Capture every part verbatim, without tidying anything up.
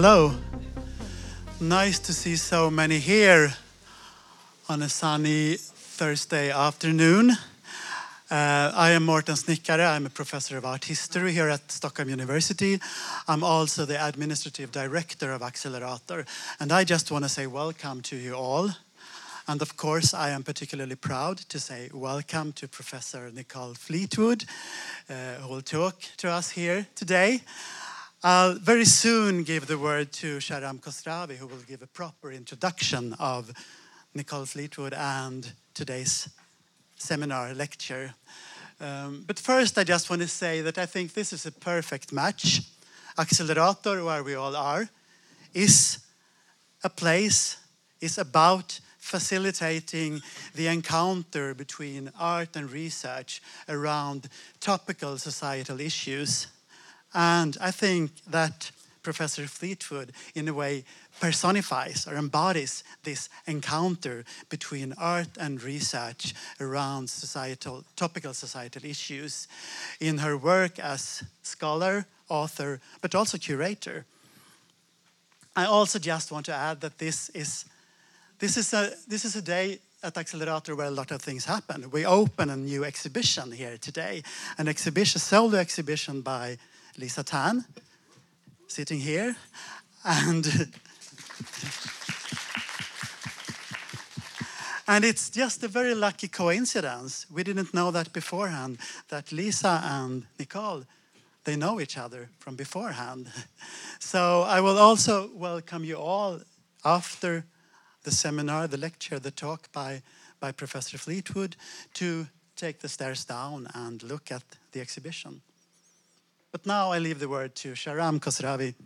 Hello. Nice to see so many here on a sunny Thursday afternoon. Uh, I am Mårten Snickare. I'm a professor of art history here at Stockholm University. I'm also the administrative director of Accelerator. And I just want to say welcome to you all. And of course, I am particularly proud to say welcome to Professor Nicole Fleetwood, uh, who will talk to us here today. I'll very soon give the word to Shahram Khosravi, who will give a proper introduction of Nicole Fleetwood and today's seminar lecture. Um, but first, I just want to say that I think this is a perfect match. Accelerator, where we all are, is a place, is about facilitating the encounter between art and research around topical societal issues. And I think that Professor Fleetwood, in a way, personifies or embodies this encounter between art and research around societal, topical societal issues in her work as scholar, author, but also curator. I also just want to add that this is, this is, a, this is a day at Accelerator where a lot of things happen. We open a new exhibition here today, an exhibition, solo exhibition by Lisa Tan, sitting here, and and it's just a very lucky coincidence. We didn't know that beforehand, that Lisa and Nicole, they know each other from beforehand. So I will also welcome you all after the seminar, the lecture, the talk by, by Professor Fleetwood to take the stairs down and look at the exhibition. But now I leave the word to Shahram Khosravi.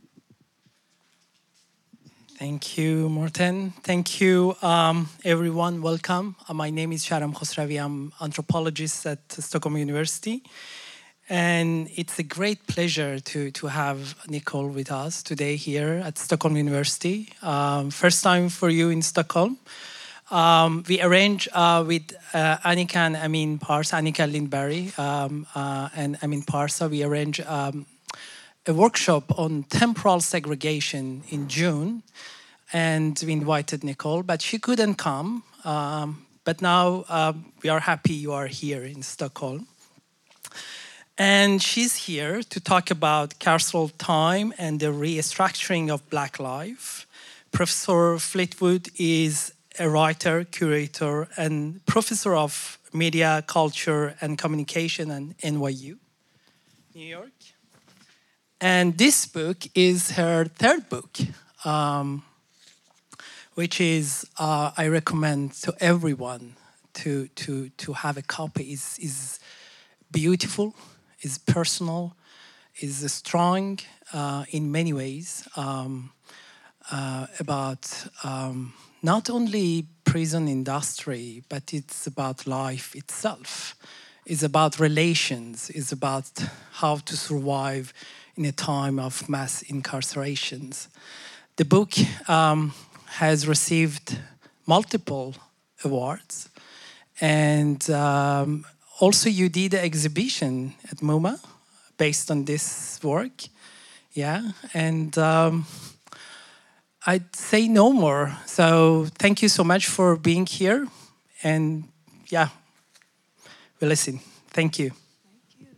Thank you, Mårten. Thank you, um, everyone. Welcome. Uh, my name is Shahram Khosravi. I'm anthropologist at Stockholm University. And it's a great pleasure to, to have Nicole with us today here at Stockholm University. Um, first time for you in Stockholm. Um, we arranged uh, with uh, Annika and Amin Parsa, Annika Lindberg um, uh, and Amin Parsa, we arranged um, a workshop on temporal segregation in June. And we invited Nicole, but she couldn't come. Um, but now uh, we are happy you are here in Stockholm. And she's here to talk about carceral time and the restructuring of Black life. Professor Fleetwood is a writer, curator, and professor of media, culture, and communication at N Y U, New York. And this book is her third book, um, which is, uh, I recommend to everyone to, to, to have a copy. It's, it's beautiful, it's personal, it's strong uh, in many ways um, uh, about um, not only prison industry, but it's about life itself. It's about relations. It's about how to survive in a time of mass incarcerations. The book um, has received multiple awards. And um, also you did an exhibition at MoMA based on this work. Yeah, and um, I'd say no more. So thank you so much for being here. And yeah, we'll listen. Thank you. Thank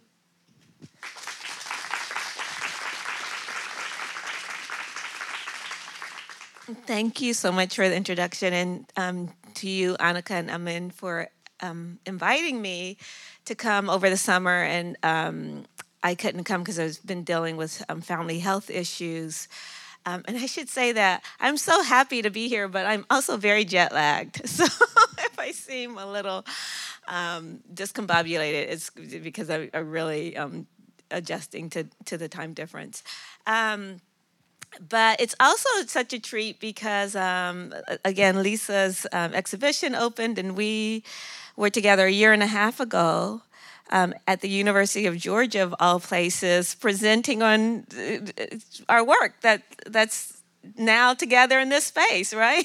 you. Thank you so much for the introduction, and um, to you, Annika and Amin, for um, inviting me to come over the summer. And um, I couldn't come because I've been dealing with um, family health issues. Um, and I should say that I'm so happy to be here, but I'm also very jet lagged. So if I seem a little um, discombobulated, it's because I, I'm really um, adjusting to, to the time difference. Um, but it's also such a treat because, um, again, Lisa's um, exhibition opened and we were together a year and a half ago. Um, at the University of Georgia, of all places, presenting on our work that that's now together in this space, right?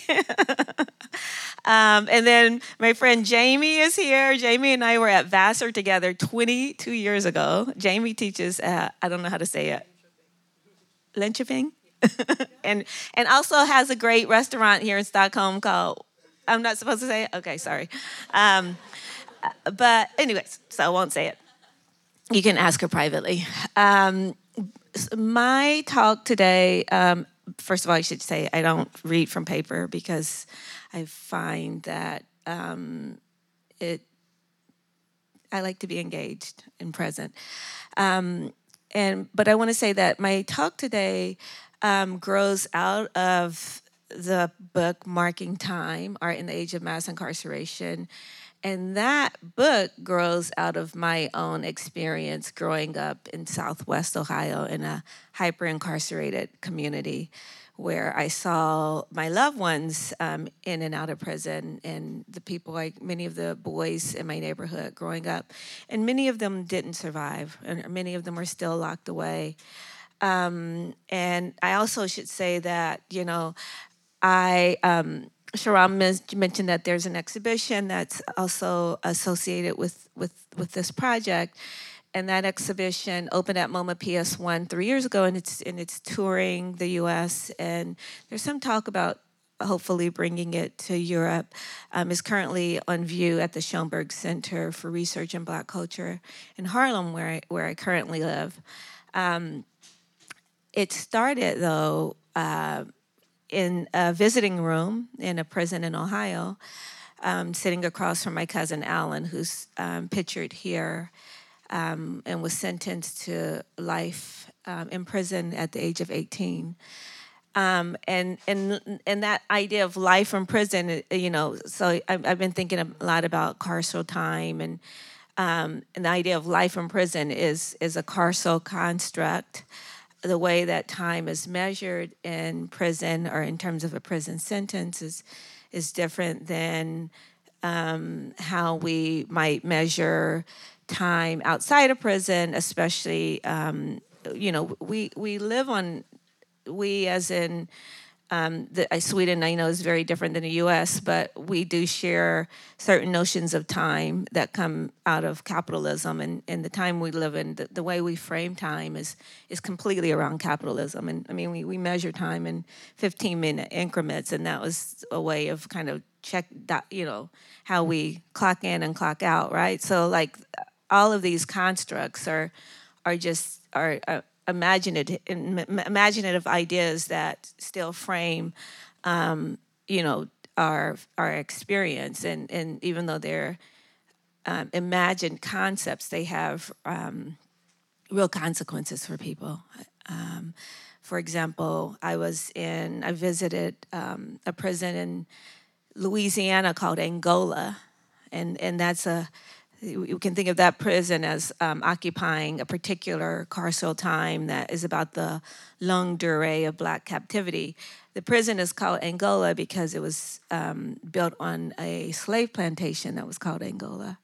um, and then my friend Jamie is here. Jamie and I were at Vassar together twenty-two years ago. Jamie teaches, uh, I don't know how to say it, Linköping? and and also has a great restaurant here in Stockholm called, I'm not supposed to say it? Okay, sorry. Um, but anyways, so I won't say it. You can ask her privately. Um, my talk today, um, first of all, I should say I don't read from paper because I find that um, it, I like to be engaged and present. Um, and but I want to say that my talk today um, grows out of the book Marking Time, Art in the Age of Mass Incarceration. And that book grows out of my own experience growing up in Southwest Ohio in a hyper-incarcerated community where I saw my loved ones um, in and out of prison, and the people, like many of the boys in my neighborhood growing up, and many of them didn't survive, and many of them are still locked away. Um, and I also should say that, you know, I, um, Sharam mentioned that there's an exhibition that's also associated with, with, with this project. And that exhibition opened at MoMA P S one three years ago, and it's, and it's touring the U S. And there's some talk about hopefully bringing it to Europe. Um, is currently on view at the Schoenberg Center for Research in Black Culture in Harlem, where I, where I currently live. Um, it started, though, uh, in a visiting room in a prison in Ohio, um, sitting across from my cousin Alan, who's um, pictured here, um, and was sentenced to life um, in prison at the age of eighteen. Um, and and and that idea of life in prison, you know, so I've, I've been thinking a lot about carceral time, and um, and the idea of life in prison is is a carceral construct. The way that time is measured in prison or in terms of a prison sentence is is different than um, how we might measure time outside of prison, especially, um, you know, we, we live on, we as in um, the, uh, Sweden, I know, is very different than the U S, but we do share certain notions of time that come out of capitalism, and, and the time we live in, the, the way we frame time is is completely around capitalism. And I mean, we, we measure time in fifteen minute increments, and that was a way of kind of check that, you know, how we clock in and clock out, right? So like all of these constructs are are just, are, are imaginative, imaginative ideas that still frame, um, you know, our our experience, and and even though they're um, imagined concepts, they have um, real consequences for people. Um, for example, I was in, I visited um, a prison in Louisiana called Angola, and and that's a, you can think of that prison as um, occupying a particular carceral time that is about the longue durée of Black captivity. The prison is called Angola because it was um, built on a slave plantation that was called Angola.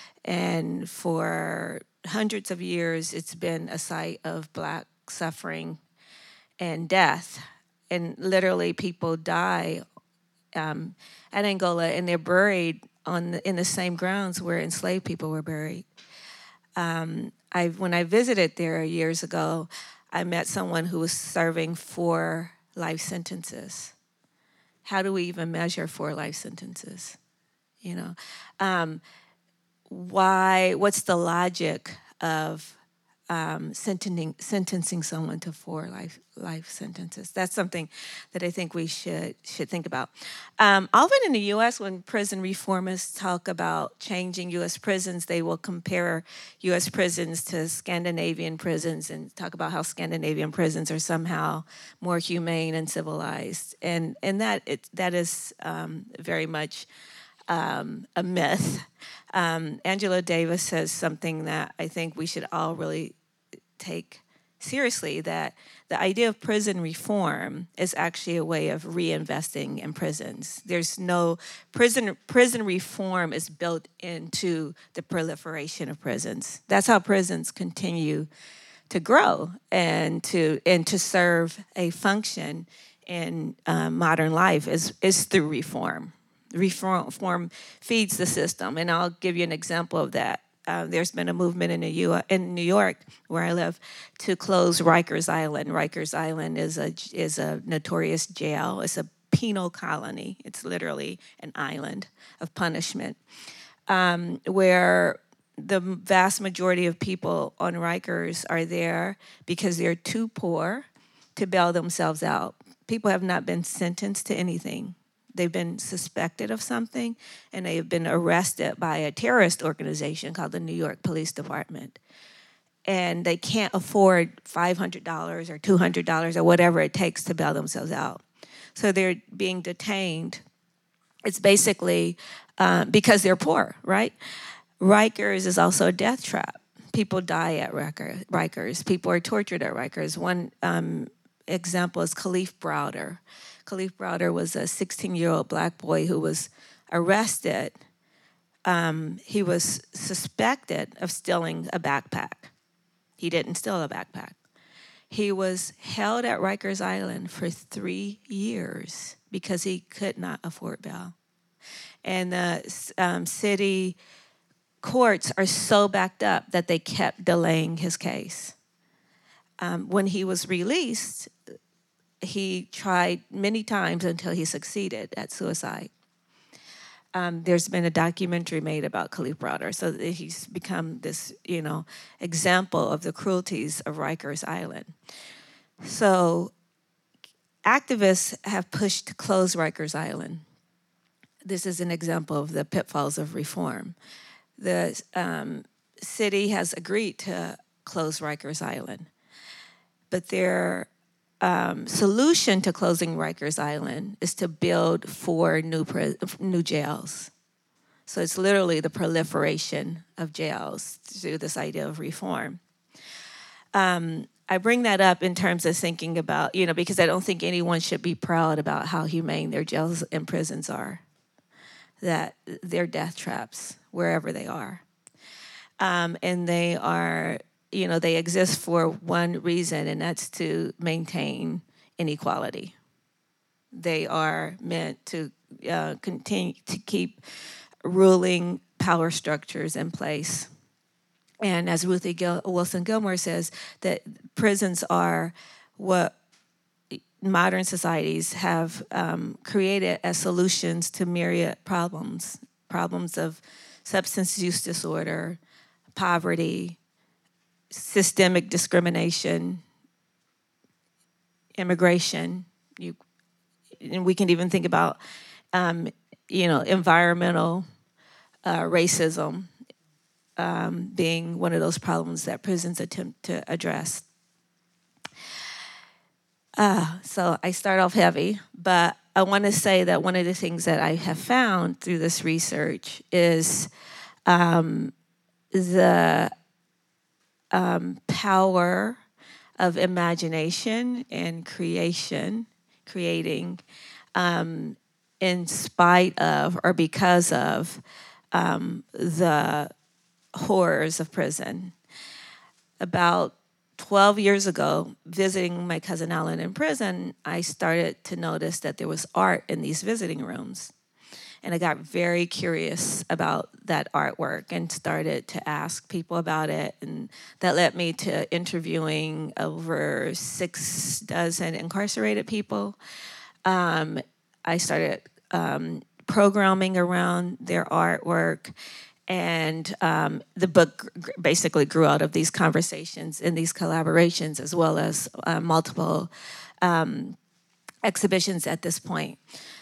And for hundreds of years, it's been a site of Black suffering and death. And literally people die um, at Angola, and they're buried on the, in the same grounds where enslaved people were buried. Um, I, when I visited there years ago, I met someone who was serving four life sentences. How do we even measure four life sentences? You know, um, why? What's the logic of um, sentencing sentencing someone to four life life sentences? That's something that I think we should should think about. Um, often in the U S, when prison reformists talk about changing U S prisons, they will compare U S prisons to Scandinavian prisons and talk about how Scandinavian prisons are somehow more humane and civilized, and and that it, that is um, very much um, a myth. Um, Angela Davis says something that I think we should all really take seriously, that the idea of prison reform is actually a way of reinvesting in prisons. There's no, prison prison reform is built into the proliferation of prisons. That's how prisons continue to grow and to and to serve a function in um, modern life is, is through reform. Reform, reform feeds the system, and I'll give you an example of that. uh, there's been a movement in, the U- in New York, where I live, to close Rikers Island. Rikers Island is a, is a notorious jail. It's a penal colony. It's literally an island of punishment, um, where the vast majority of people on Rikers are there because they're too poor to bail themselves out. People have not been sentenced to anything. They've been suspected of something, and they have been arrested by a terrorist organization called the New York Police Department. And they can't afford five hundred dollars or two hundred dollars or whatever it takes to bail themselves out. So they're being detained. It's basically uh, because they're poor, right? Rikers is also a death trap. People die at Rikers. People are tortured at Rikers. One um, example is Khalif Browder. Khalif Browder was a sixteen-year-old black boy who was arrested. Um, he was suspected of stealing a backpack. He didn't steal a backpack. He was held at Rikers Island for three years because he could not afford bail. And the um, city courts are so backed up that they kept delaying his case. Um, when he was released, he tried many times until he succeeded at suicide. Um, there's been a documentary made about Khalif Browder, so that he's become this, you know, example of the cruelties of Rikers Island. So activists have pushed to close Rikers Island. This is an example of the pitfalls of reform. The um, city has agreed to close Rikers Island, but their um, solution to closing Rikers Island is to build four new pre- new jails. So it's literally the proliferation of jails through this idea of reform. Um, I bring that up in terms of thinking about, you know, because I don't think anyone should be proud about how humane their jails and prisons are, that they're death traps wherever they are. Um, and they are, you know, they exist for one reason, and that's to maintain inequality. They are meant to uh, continue to keep ruling power structures in place. And as Ruthie Gil- Wilson Gilmore says, that prisons are what modern societies have um, created as solutions to myriad problems, problems of substance use disorder, poverty, systemic discrimination, immigration. You, and we can even think about, um, you know, environmental uh, racism um, being one of those problems that prisons attempt to address. Uh, so I start off heavy, but I want to say that one of the things that I have found through this research is um, the um, power of imagination and creation, creating um, in spite of or because of um, the horrors of prison. About twelve years ago, visiting my cousin Alan in prison, I started to notice that there was art in these visiting rooms. And I got very curious about that artwork and started to ask people about it. And that led me to interviewing over six dozen incarcerated people. Um, I started um, programming around their artwork. And um, the book basically grew out of these conversations and these collaborations, as well as uh, multiple um, exhibitions at this point.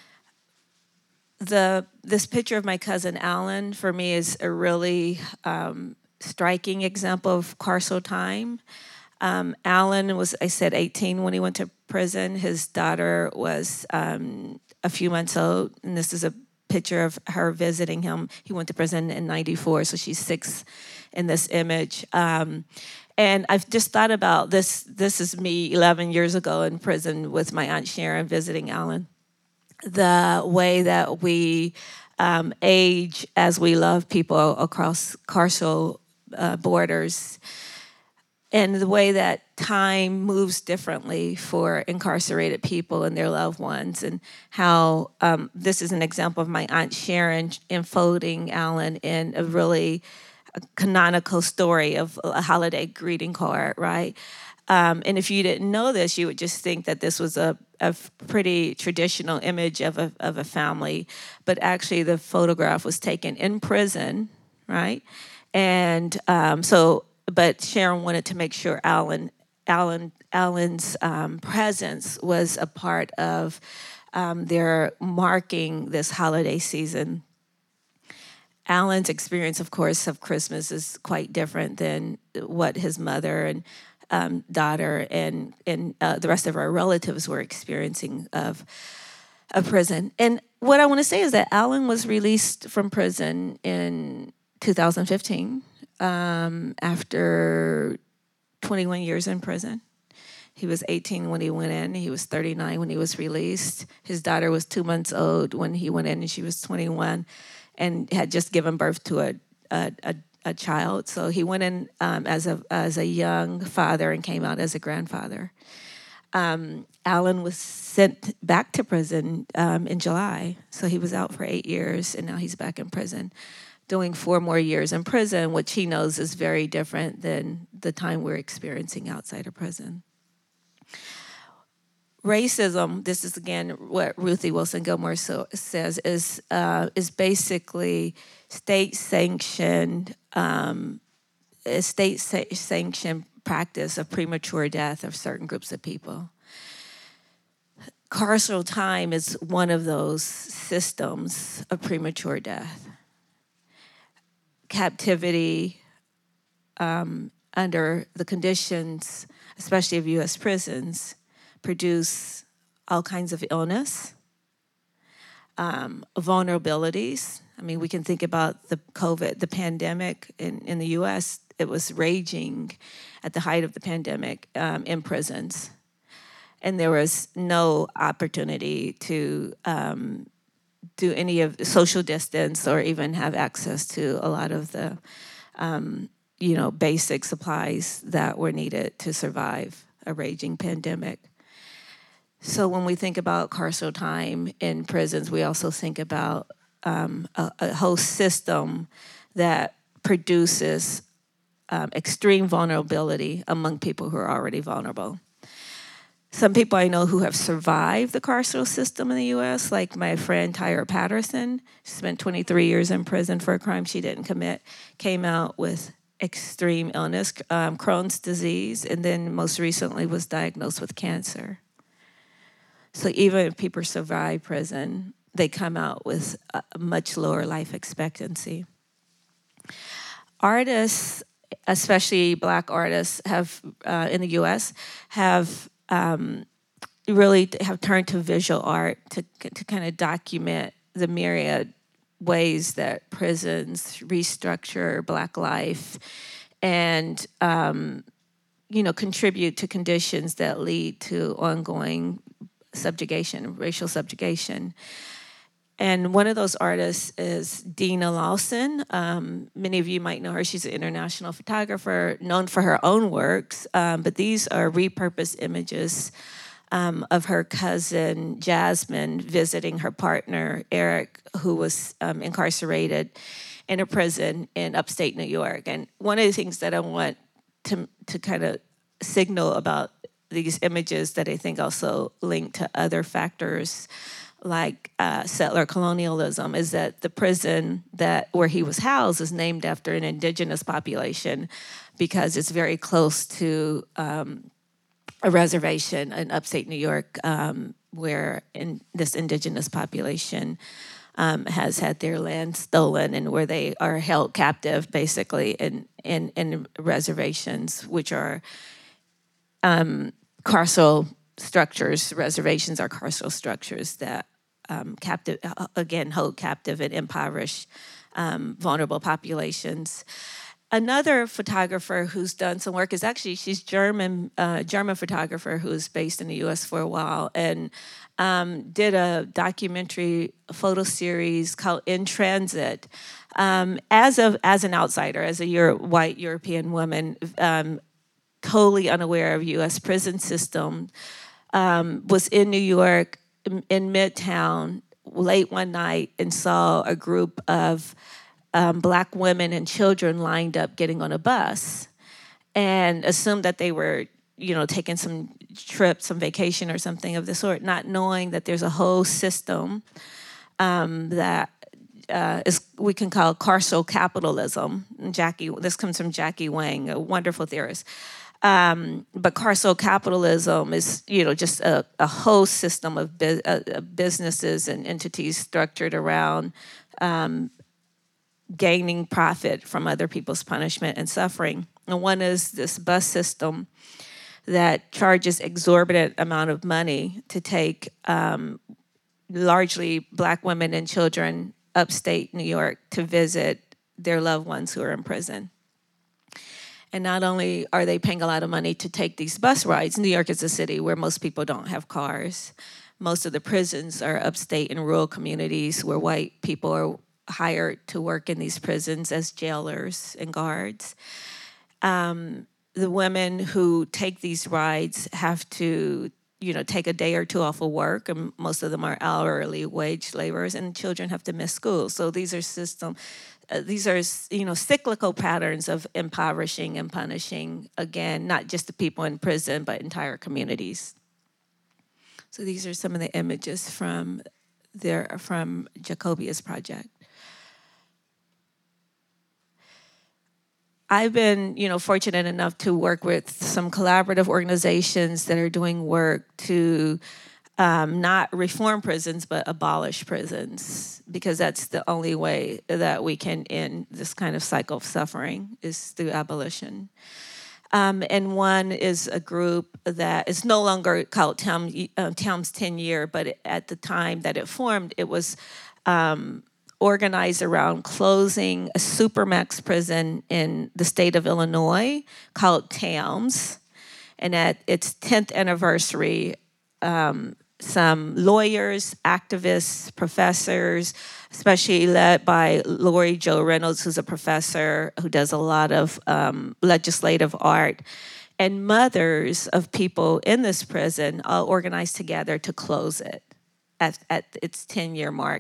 The this picture of my cousin Alan, for me, is a really um, striking example of carceral time. Um, Alan was, I said, eighteen when he went to prison. His daughter was um, a few months old, and this is a picture of her visiting him. He went to prison in ninety-four, so she's six in this image. Um, and I've just thought about this. This is me eleven years ago in prison with my Aunt Sharon visiting Alan. The way that we um, age as we love people across carceral uh, borders, and the way that time moves differently for incarcerated people and their loved ones, and how um, this is an example of my Aunt Sharon enfolding Alan in a really a canonical story of a holiday greeting card, right? Um, and if you didn't know this, you would just think that this was a, a pretty traditional image of a, of a family. But actually, the photograph was taken in prison, right? And um, so, but Sharon wanted to make sure Alan, Alan, Alan's um, presence was a part of um, their marking this holiday season. Alan's experience, of course, of Christmas is quite different than what his mother and um, daughter and and uh, the rest of our relatives were experiencing of a prison. And what I want to say is that Alan was released from prison in two thousand fifteen um, after twenty-one years in prison. He was eighteen when he went in. He was thirty-nine when he was released. His daughter was two months old when he went in, and she was twenty-one and had just given birth to a a, a, a child. So he went in um, as a as a young father and came out as a grandfather. Um, Alan was sent back to prison um, in July. So he was out for eight years, and now he's back in prison, doing four more years in prison, which he knows is very different than the time we're experiencing outside of prison. Racism, this is again what Ruthie Wilson Gilmore so, says, is uh, is basically state-sanctioned, um, a state-sanctioned practice of premature death of certain groups of people. Carceral time is one of those systems of premature death. Captivity um, under the conditions, especially of U S prisons, produce all kinds of illness, um, vulnerabilities. I mean, we can think about the COVID, the pandemic in, in the U S. It was raging at the height of the pandemic um, in prisons. And there was no opportunity to um, do any of the social distance or even have access to a lot of the, um, you know, basic supplies that were needed to survive a raging pandemic. So when we think about carceral time in prisons, we also think about um, a, a whole system that produces um, extreme vulnerability among people who are already vulnerable. Some people I know who have survived the carceral system in the U S, like my friend Tyra Patterson, she spent twenty-three years in prison for a crime she didn't commit, came out with extreme illness, um, Crohn's disease, and then most recently was diagnosed with cancer. So even if people survive prison, they come out with a much lower life expectancy. Artists, especially Black artists, have uh, in the U S have um, really have turned to visual art to to kind of document the myriad ways that prisons restructure Black life and um, you know contribute to conditions that lead to ongoing subjugation, racial subjugation. And one of those artists is Dina Lawson. Um, many of you might know her. She's an international photographer known for her own works, um, but these are repurposed images um, of her cousin Jasmine visiting her partner Eric, who was um, incarcerated in a prison in upstate New York. And one of the things that I want to, to kind of signal about these images that I think also link to other factors like uh, settler colonialism is that the prison that where he was housed is named after an indigenous population because it's very close to um, a reservation in upstate New York um, where in this indigenous population um, has had their land stolen and where they are held captive basically in, in, in reservations, which are um, carceral structures. Reservations are carceral structures that Um, captive, again, hold captive and impoverish um, vulnerable populations. Another photographer who's done some work is actually, she's German, uh, German photographer who's based in the U S for a while and um, did a documentary photo series called In Transit. Um, as, a, as an outsider, as a Euro, white European woman, um, totally unaware of U S prison system, um, was in New York, in Midtown late one night and saw a group of um, black women and children lined up getting on a bus and assumed that they were, you know, taking some trip, some vacation or something of the sort, not knowing that there's a whole system um, that uh, is we can call carceral capitalism. Jackie, this comes from Jackie Wang, a wonderful theorist. Um, but carceral capitalism is, you know, just a, a whole system of bu- uh, businesses and entities structured around um, gaining profit from other people's punishment and suffering. And one is this bus system that charges exorbitant amount of money to take um, largely black women and children upstate New York to visit their loved ones who are in prison. And not only are they paying a lot of money to take these bus rides, New York is a city where most people don't have cars. Most of the prisons are upstate in rural communities where white people are hired to work in these prisons as jailers and guards. Um, the women who take these rides have to, you know, take a day or two off of work, and most of them are hourly wage laborers, and children have to miss school. So these are system. Uh, these are, you know, cyclical patterns of impoverishing and punishing, again, not just the people in prison, but entire communities. So these are some of the images from their, from Jacobia's project. I've been, you know, fortunate enough to work with some collaborative organizations that are doing work to Um, not reform prisons, but abolish prisons, because that's the only way that we can end this kind of cycle of suffering is through abolition. Um, and one is a group that is no longer called Tam, uh, Tam's ten year, but at the time that it formed, it was um, organized around closing a supermax prison in the state of Illinois called Tams. And at its tenth anniversary, um, some lawyers, activists, professors, especially led by Lori Jo Reynolds, who's a professor who does a lot of um, legislative art, and mothers of people in this prison all organized together to close it at, at its ten-year mark.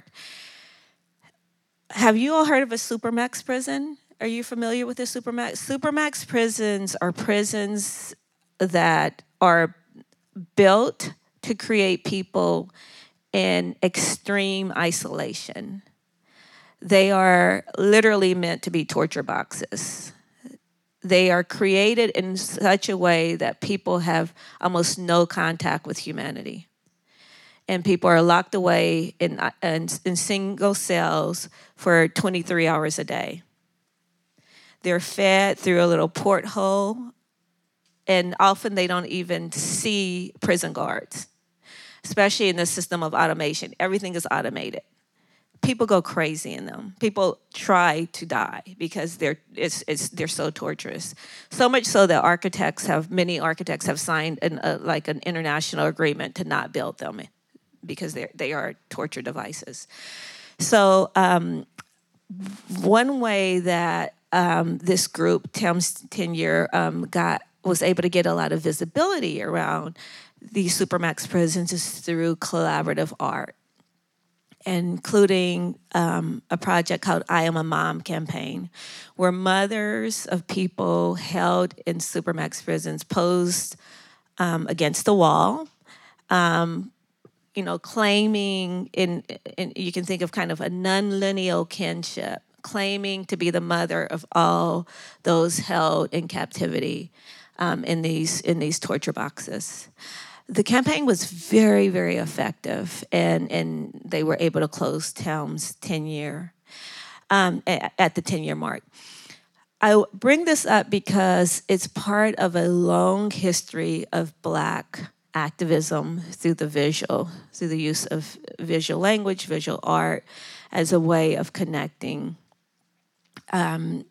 Have you all heard of a supermax prison? Are you familiar with the supermax? Supermax prisons are prisons that are built to create people in extreme isolation. They are literally meant to be torture boxes. They are created in such a way that people have almost no contact with humanity. And people are locked away in, in, in single cells for twenty-three hours a day. They're fed through a little porthole, and often they don't even see prison guards, especially in the system of automation. Everything is automated. People go crazy in them. People try to die because they're it's, it's they're so torturous. So much so that architects have many architects have signed an, uh, like an international agreement to not build them because they they are torture devices. So um, one way that um, this group, Tam's ten year, um, got was able to get a lot of visibility around these supermax prisons is through collaborative art, including um, a project called I Am a Mom campaign, where mothers of people held in supermax prisons posed um, against the wall, um, you know, claiming, in, in, you can think of kind of a non-lineal kinship, claiming to be the mother of all those held in captivity um, in these in these torture boxes. The campaign was very, very effective, and, and they were able to close Tam's ten year, um, at, at the ten year mark. I bring this up because it's part of a long history of Black activism through the visual, through the use of visual language, visual art, as a way of connecting um,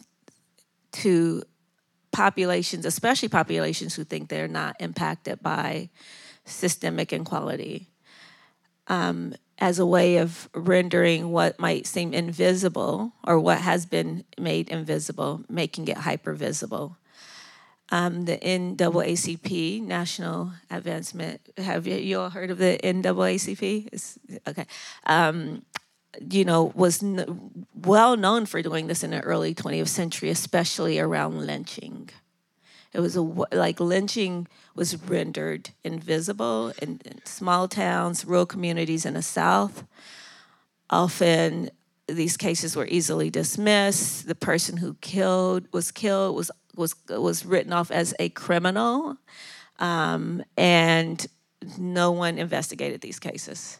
to populations, especially populations who think they're not impacted by systemic inequality, um, as a way of rendering what might seem invisible or what has been made invisible, making it hyper-visible. Um, the N double A C P, National Advancement, have you, you all heard of the N double A C P? It's, okay. Um, you know, was n- well known for doing this in the early twentieth century, especially around lynching. It was a, like lynching was rendered invisible in, in small towns, rural communities in the South. Often these cases were easily dismissed. The person who killed was killed was was was written off as a criminal, um, and no one investigated these cases.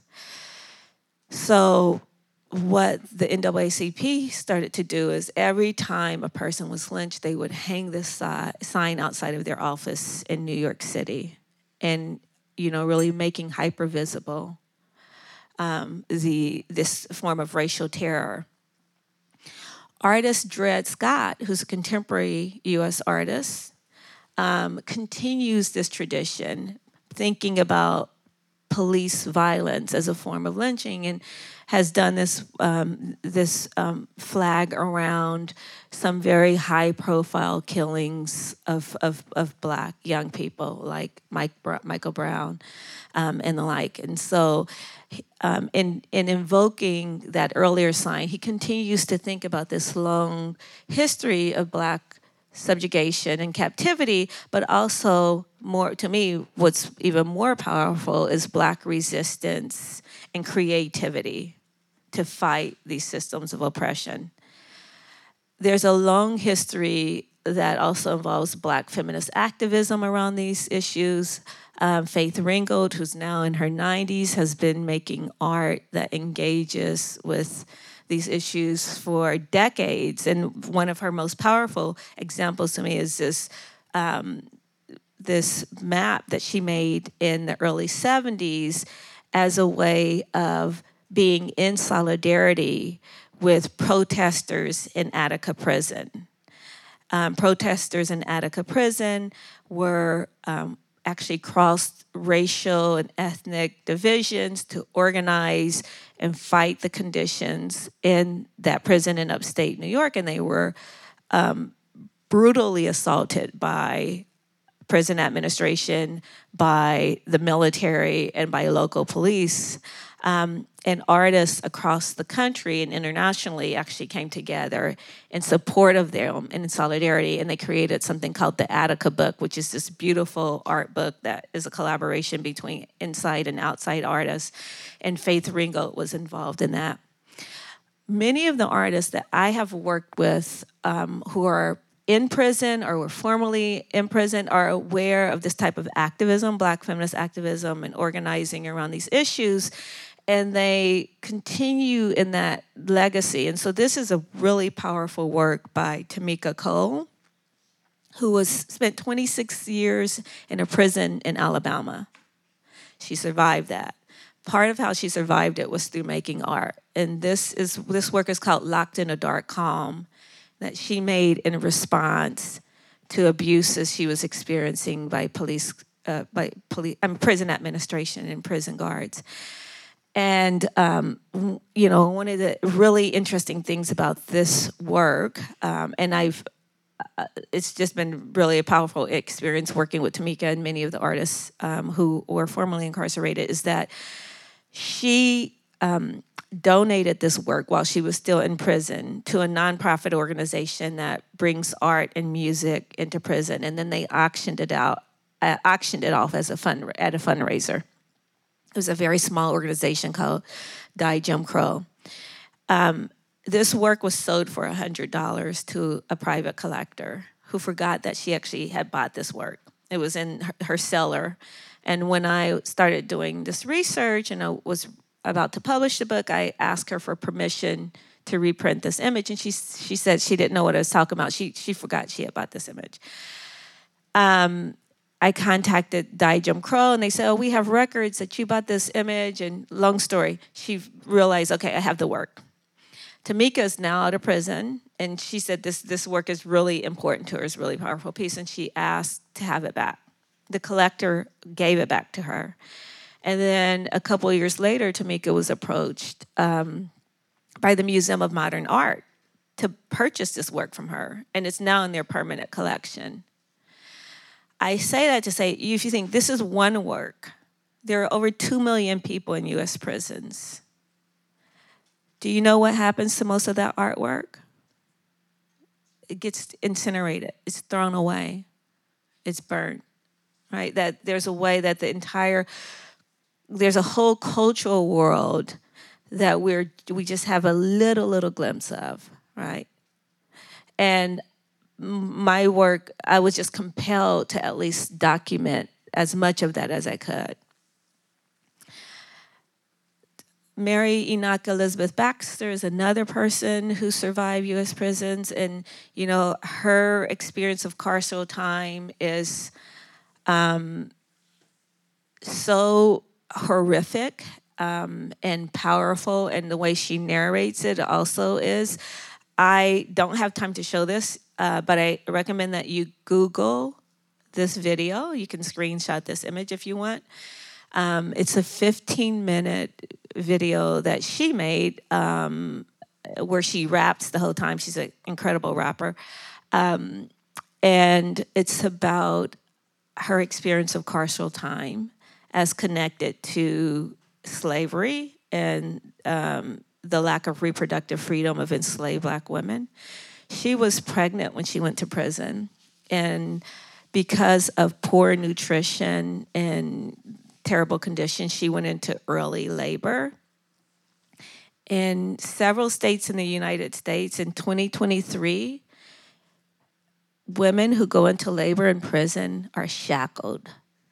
So what the N double A C P started to do is every time a person was lynched, they would hang this si- sign outside of their office in New York City, and you know, really making hyper visible um, the this form of racial terror. Artist Dred Scott, who's a contemporary U S artist, um, continues this tradition, thinking about police violence as a form of lynching, and has done this um, this um, flag around some very high-profile killings of, of, of Black young people, like Mike Michael Brown um, and the like. And so, um, in in invoking that earlier sign, he continues to think about this long history of Black subjugation and captivity, but also more, to me, what's even more powerful is Black resistance and creativity to fight these systems of oppression. There's a long history that also involves Black feminist activism around these issues. Um, Faith Ringgold, who's now in her nineties, has been making art that engages with these issues for decades. And one of her most powerful examples to me is this, um, this map that she made in the early seventies as a way of being in solidarity with protesters in Attica prison. Um, protesters in Attica prison were um, actually crossed racial and ethnic divisions to organize and fight the conditions in that prison in upstate New York, and they were um, brutally assaulted by prison administration, by the military, and by local police. Um, and artists across the country and internationally actually came together in support of them and in solidarity, and they created something called the Attica Book, which is this beautiful art book that is a collaboration between inside and outside artists, and Faith Ringgold was involved in that. Many of the artists that I have worked with um, who are in prison or were formerly in prison are aware of this type of activism, Black feminist activism and organizing around these issues, and they continue in that legacy. And so this is a really powerful work by Tamika Cole, who was spent twenty-six years in a prison in Alabama. She survived that. Part of how she survived it was through making art. And this is this work is called Locked in a Dark Calm, that she made in response to abuses she was experiencing by police, uh, by police, um, prison administration and prison guards. And, um, you know, one of the really interesting things about this work, um, and I've, uh, it's just been really a powerful experience working with Tamika and many of the artists um, who were formerly incarcerated, is that she um, donated this work while she was still in prison to a nonprofit organization that brings art and music into prison, and then they auctioned it out, uh, auctioned it off as a fund at a fundraiser. It was a very small organization called Die Jim Crow. Um, this work was sold for one hundred dollars to a private collector who forgot that she actually had bought this work. It was in her, her cellar. And when I started doing this research and I was about to publish the book, I asked her for permission to reprint this image. And she she said she didn't know what I was talking about. She, she forgot she had bought this image. Um, I contacted Die Jim Crow, and they said, oh, we have records that you bought this image. And long story, she realized, okay, I have the work. Tamika is now out of prison, and she said this, this work is really important to her, it's a really powerful piece, and she asked to have it back. The collector gave it back to her. And then a couple of years later, Tamika was approached um, by the Museum of Modern Art to purchase this work from her, and it's now in their permanent collection. I say that to say, if you think this is one work, there are over two million people in U S prisons. Do you know what happens to most of that artwork? It gets incinerated. It's thrown away. It's burned, right? That there's a way that the entire, there's a whole cultural world that we're we just have a little, little glimpse of, right? And my work, I was just compelled to at least document as much of that as I could. Mary Enoch Elizabeth Baxter is another person who survived U S prisons, and you know her experience of carceral time is um, so horrific um, and powerful, and the way she narrates it also is. I don't have time to show this, uh, but I recommend that you Google this video. You can screenshot this image if you want. Um, it's a fifteen minute video that she made um, where she raps the whole time. She's an incredible rapper. Um, and it's about her experience of carceral time as connected to slavery and um, the lack of reproductive freedom of enslaved Black women. She was pregnant when she went to prison. And because of poor nutrition and terrible conditions, she went into early labor. In several states in the United States, in twenty twenty-three, women who go into labor in prison are shackled.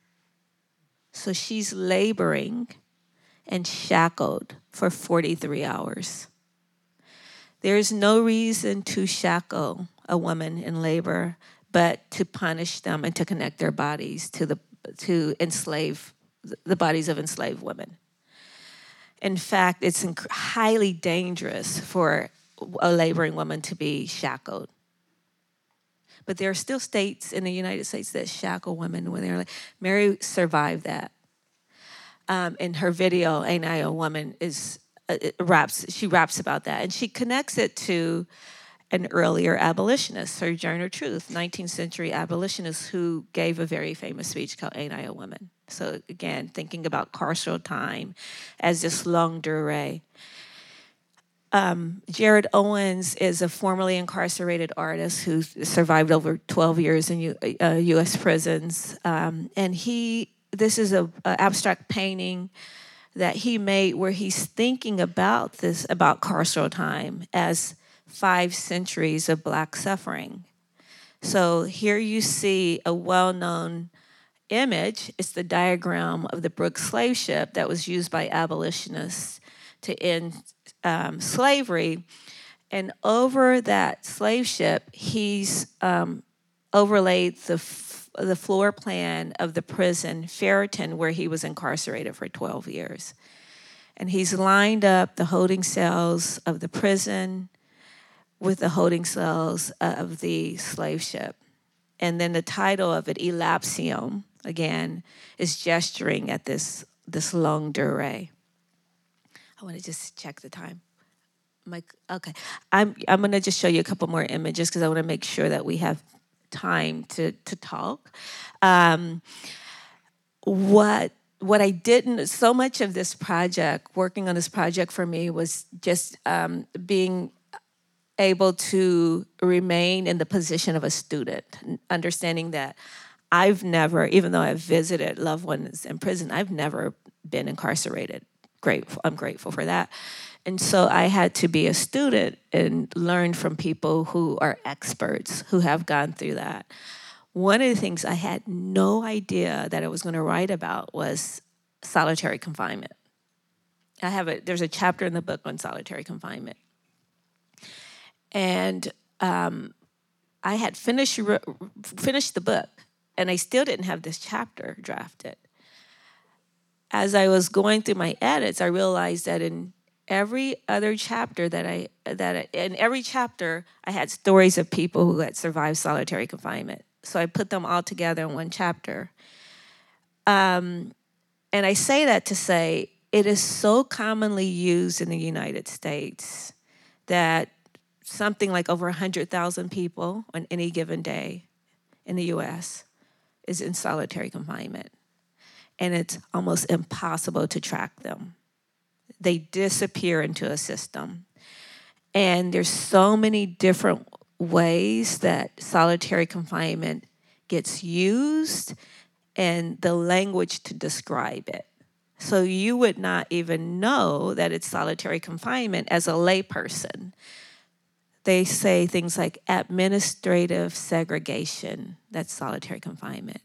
So she's laboring and shackled for forty-three hours. There's no reason to shackle a woman in labor but to punish them and to connect their bodies to the to enslave the bodies of enslaved women. In fact, it's highly dangerous for a laboring woman to be shackled. But there are still states in the United States that shackle women when they're like, Mary survived that. Um, in her video, Ain't I a Woman, is uh, raps. She raps about that, and she connects it to an earlier abolitionist, Sojourner Truth, nineteenth century abolitionist who gave a very famous speech called Ain't I a Woman? So again, thinking about carceral time as this longue durée. Um, Jared Owens is a formerly incarcerated artist who survived over twelve years in U, uh, U S prisons. Um, and he, this is a, a abstract painting that he made where he's thinking about this, about carceral time as five centuries of Black suffering. So here you see a well-known image. It's the diagram of the Brooks slave ship that was used by abolitionists to end um, slavery. And over that slave ship, he's um, overlaid the, f- the floor plan of the prison, Ferreton, where he was incarcerated for twelve years. And he's lined up the holding cells of the prison with the holding cells of the slave ship. And then the title of it, Elapsium, again, is gesturing at this, this longue durée. I want to just check the time. Mike, okay. I'm I'm going to just show you a couple more images because I want to make sure that we have time to, to talk. Um, what what I didn't, so much of this project, working on this project for me was just um, being able to remain in the position of a student, understanding that I've never, even though I've visited loved ones in prison, I've never been incarcerated. Grateful, I'm grateful for that. And so I had to be a student and learn from people who are experts, who have gone through that. One of the things I had no idea that I was going to write about was solitary confinement. I have a, there's a chapter in the book on solitary confinement. And um, I had finished finished the book, and I still didn't have this chapter drafted. As I was going through my edits, I realized that in every other chapter that I that I, in every chapter I had stories of people who had survived solitary confinement. So I put them all together in one chapter. Um, and I say that to say it is so commonly used in the United States that something like over one hundred thousand people on any given day in the U S is in solitary confinement. And it's almost impossible to track them. they disappear into a system. And there's so many different ways that solitary confinement gets used and the language to describe it. So you would not even know that it's solitary confinement as a layperson. They say things like administrative segregation, that's solitary confinement.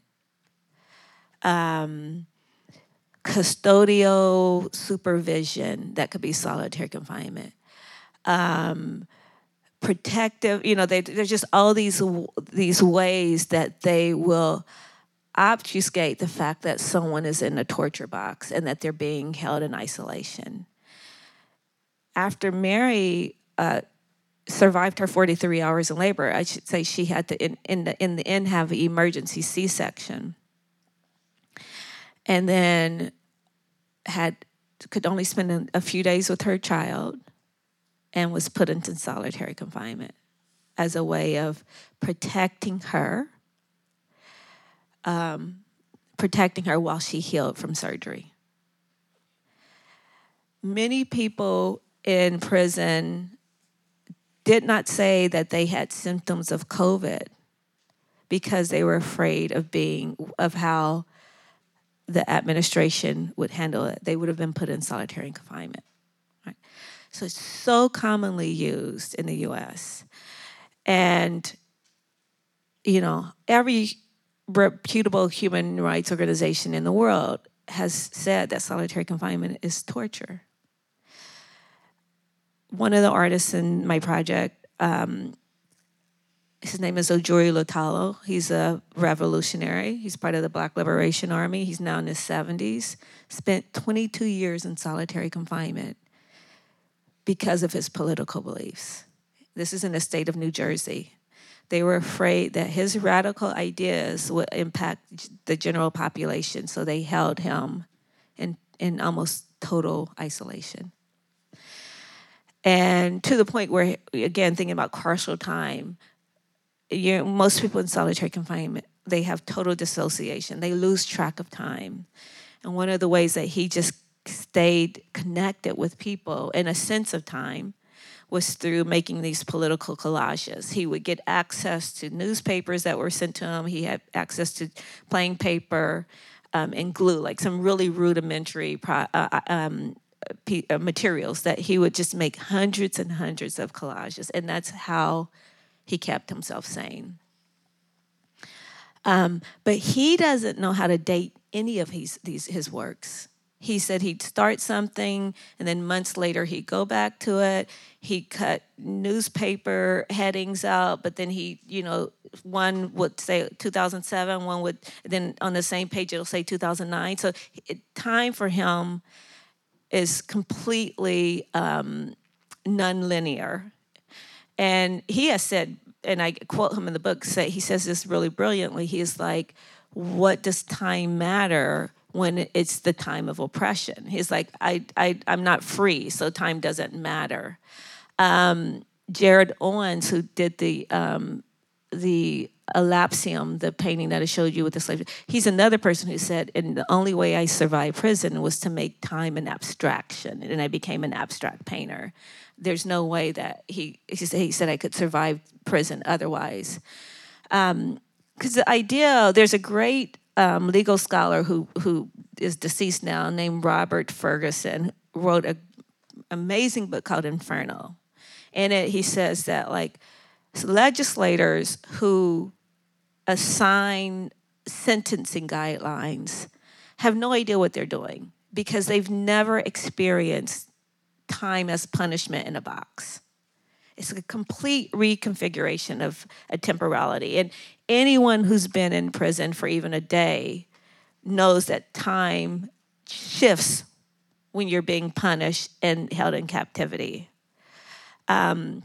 Um, custodial supervision, that could be solitary confinement. Um, protective, you know, they, there's just all these these ways that they will obfuscate the fact that someone is in a torture box and that they're being held in isolation. After Mary uh, survived her forty-three hours in labor, I should say she had to, in, in, the, in the end, have an emergency C-section. And then had could only spend a few days with her child and was put into solitary confinement as a way of protecting her, um, protecting her while she healed from surgery. Many people in prison did not say that they had symptoms of COVID because they were afraid of being, of how the administration would handle it. They would have been put in solitary confinement. Right? So it's so commonly used in the U S. And, you know, every reputable human rights organization in the world has said that solitary confinement is torture. One of the artists in my project, um, his name is Ojuri Lutalo. He's a revolutionary. He's part of the Black Liberation Army. He's now in his seventies. Spent twenty-two years in solitary confinement because of his political beliefs. This is in the state of New Jersey. They were afraid that his radical ideas would impact the general population, so they held him in, in almost total isolation. And to the point where, again, thinking about carceral time, you know, most people in solitary confinement, they have total dissociation. They lose track of time. And one of the ways that he just stayed connected with people in a sense of time was through making these political collages. He would get access to newspapers that were sent to him. He had access to plain paper um, and glue, like some really rudimentary pro- uh, um, p- uh, materials that he would just make hundreds and hundreds of collages. And that's how he kept himself sane. Um, but he doesn't know how to date any of his, these, his works. He said he'd start something, and then months later he'd go back to it. He cut newspaper headings out, but then he, you know, one would say two thousand seven, one would, then on the same page it'll say two thousand nine. So it, time for him is completely um, non-linear. And he has said, and I quote him in the book, say, he says this really brilliantly, he's like, what does time matter when it's the time of oppression? He's like, I, I, I'm not free, so time doesn't matter. Um, Jared Owens, who did the um, the Elapsium, the painting that I showed you with the slave, he's another person who said, and the only way I survived prison was to make time an abstraction, and I became an abstract painter. There's no way that he, he said, he said I could survive prison otherwise. Um, because the idea, there's a great um, legal scholar who who is deceased now named Robert Ferguson, wrote an amazing book called Inferno. In it, he says that like legislators who assign sentencing guidelines have no idea what they're doing because they've never experienced time as punishment in a box. It's a complete reconfiguration of a temporality. And anyone who's been in prison for even a day knows that time shifts when you're being punished and held in captivity. Um,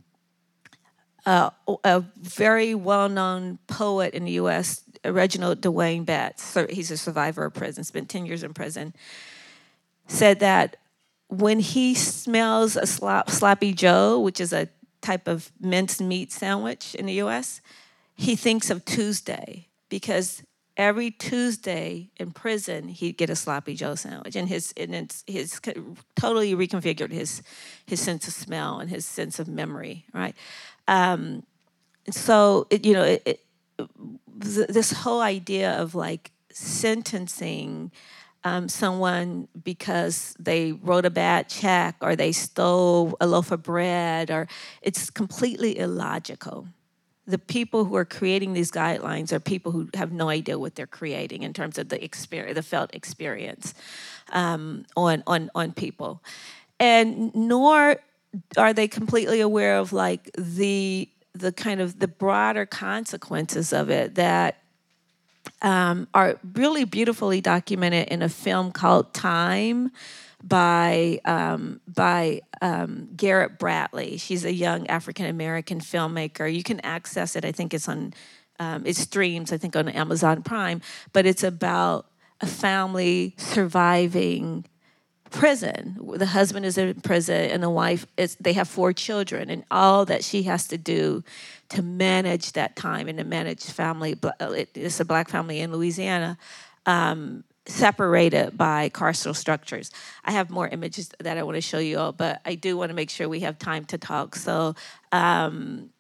uh, a very well-known poet in the U S, Reginald Dwayne Betts, he's a survivor of prison, spent ten years in prison, said that when he smells a slop, sloppy Joe, which is a type of minced meat sandwich in the U S, he thinks of Tuesday because every Tuesday in prison, he'd get a sloppy Joe sandwich, and his and it's his totally reconfigured his his sense of smell and his sense of memory, right? Um, so it, you know, it, it, this whole idea of like sentencing um, someone because they wrote a bad check or they stole a loaf of bread, or it's completely illogical. The people who are creating these guidelines are people who have no idea what they're creating in terms of the experience, the felt experience um, on, on, on people. And nor are they completely aware of like the, the kind of the broader consequences of it that um, are really beautifully documented in a film called Time by um, by um, Garrett Bradley. She's a young African American filmmaker. You can access it. I think it's on um, it streams. I think on Amazon Prime. But it's about a family surviving prison. The husband is in prison, and the wife is. They have four children, and all that she has to do to manage that time and to manage family. It's a black family in Louisiana. Um, separated by carceral structures. I have more images that I want to show you all, but I do want to make sure we have time to talk. So um,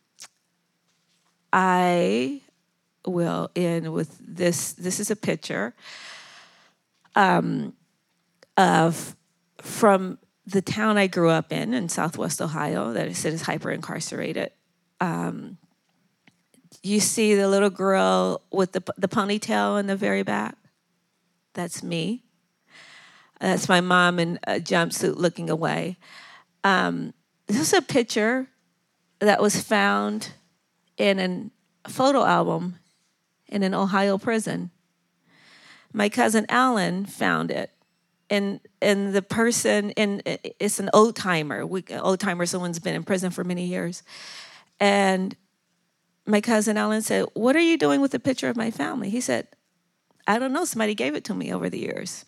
I will end with this. This is a picture um, of from the town I grew up in, in Southwest Ohio, that I said is hyper-incarcerated. Um, you see the little girl with the, the ponytail in the very back? That's me. That's my mom in a jumpsuit looking away. Um, this is a picture that was found in a photo album in an Ohio prison. My cousin Alan found it. And, and the person, and it's an old timer. We, old timer, someone's been in prison for many years. And my cousin Alan said, "What are you doing with the picture of my family?" He said, "I don't know, somebody gave it to me over the years."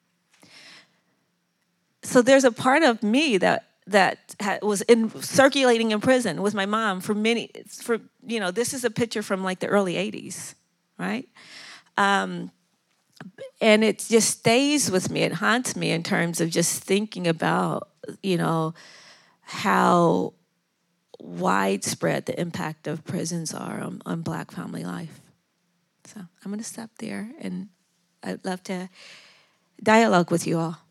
So there's a part of me that that was in, circulating in prison with my mom for many, for, you know, this is a picture from like the early eighties, right? Um, and it just stays with me, it haunts me in terms of just thinking about, you know, how widespread the impact of prisons are on, on Black family life. So I'm going to stop there, and I'd love to dialogue with you all.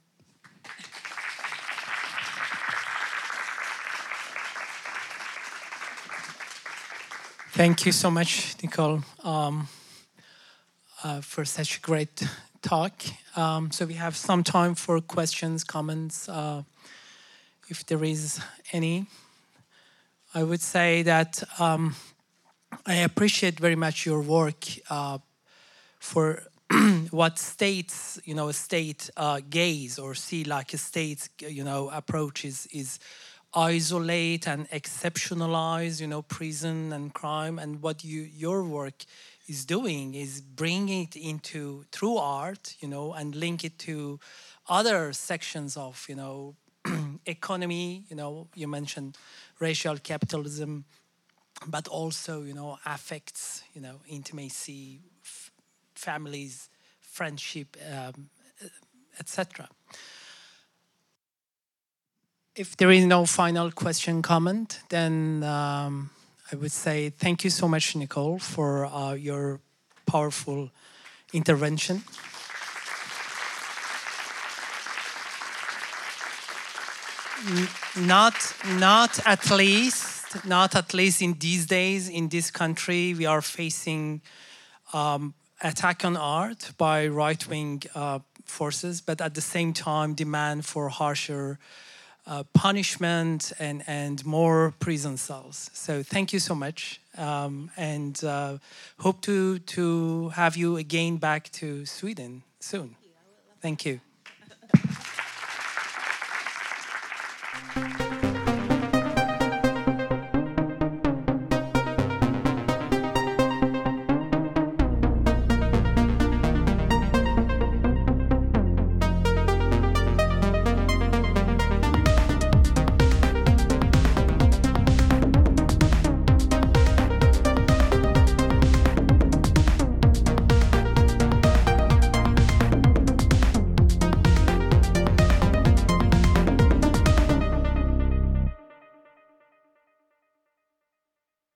Thank you so much, Nicole, um, uh, for such a great talk. Um, so we have some time for questions, comments, uh, if there is any. I would say that um, I appreciate very much your work uh, for what states, you know, state uh, gaze or see like a state, you know, approach is, is isolate and exceptionalize, you know, prison and crime. And what you your work is doing is bringing it into, through art, you know, and link it to other sections of, you know, economy, you know, you mentioned racial capitalism, but also, you know, affects, you know, intimacy, f families, friendship, um, et cetera. If there is no final question, comment, then um, I would say thank you so much, Nicole, for uh, your powerful intervention. Not, not at least, not at least in these days, in this country, we are facing um, attack on art by right-wing uh, forces, but at the same time, demand for harsher uh, punishment and, and more prison cells. So thank you so much, um, and uh, hope to, to have you again back to Sweden soon. Thank you.